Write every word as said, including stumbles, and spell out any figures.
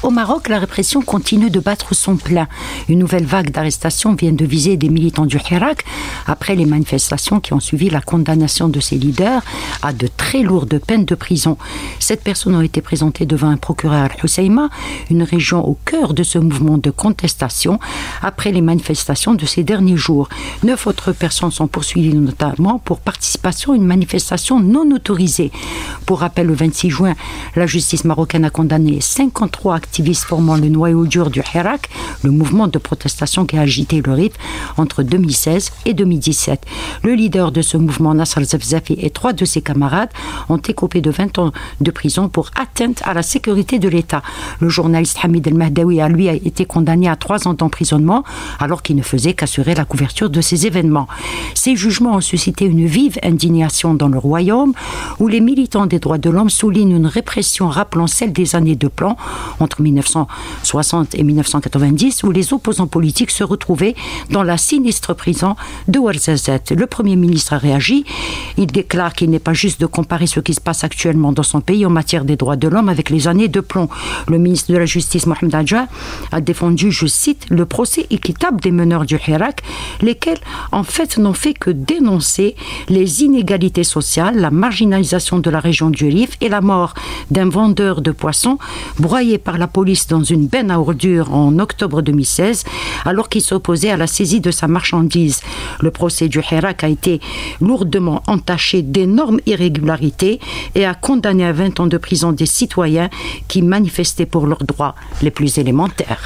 Au Maroc, la répression continue de battre son plein. Une nouvelle vague d'arrestations vient de viser des militants du Hirak après les manifestations qui ont suivi la condamnation de ces leaders à de très lourdes peines de prison. Sept personnes ont été présentées devant un procureur à Hoceima, une région au cœur de ce mouvement de contestation après les manifestations de ces derniers jours. Neuf autres personnes sont poursuivies notamment pour participation à une manifestation non autorisée. Pour rappel, le vingt-six juin, la justice marocaine a condamné cinquante-trois activistes formant le noyau dur du Hirak, le mouvement de protestation qui a agité le Rif entre deux mille seize et deux mille dix-sept. Le leader de ce mouvement, Nasser Zefzafi, et trois de ses camarades ont écopé de vingt ans de prison pour atteinte à la sécurité de l'État. Le journaliste Hamid El-Mahdaoui a lui a été condamné à trois ans d'emprisonnement alors qu'il ne faisait qu'assurer la couverture de ces événements. Ces jugements ont suscité une vive indignation dans le royaume où les militants des droits de l'homme soulignent une répression rappelant celle des années de plomb entre mille neuf cent soixante et mille neuf cent quatre-vingt-dix où les opposants politiques se retrouvaient dans la sinistre prison de Ouarzazate. Le Premier ministre a réagi. Il déclare qu'il n'est pas juste de comparer ce qui se passe actuellement dans son pays en matière des droits de l'homme avec les années de plomb. Le ministre de la Justice, Mohamed Adja, a défendu, je cite, le procès équitable des meneurs du Hirak, lesquels, en fait, n'ont fait que dénoncer les inégalités sociales, la marginalisation de la région du Rif et la mort d'un vendeur de poissons broyé par la police dans une benne à ordures en octobre deux mille seize, alors qu'il s'opposait à la saisie de sa marchandise. Le procès du Hirak a été lourdement entaché d'énormes irrégularités et a condamné à vingt ans de prison des citoyens qui manifestaient pour leurs droits les plus élémentaires.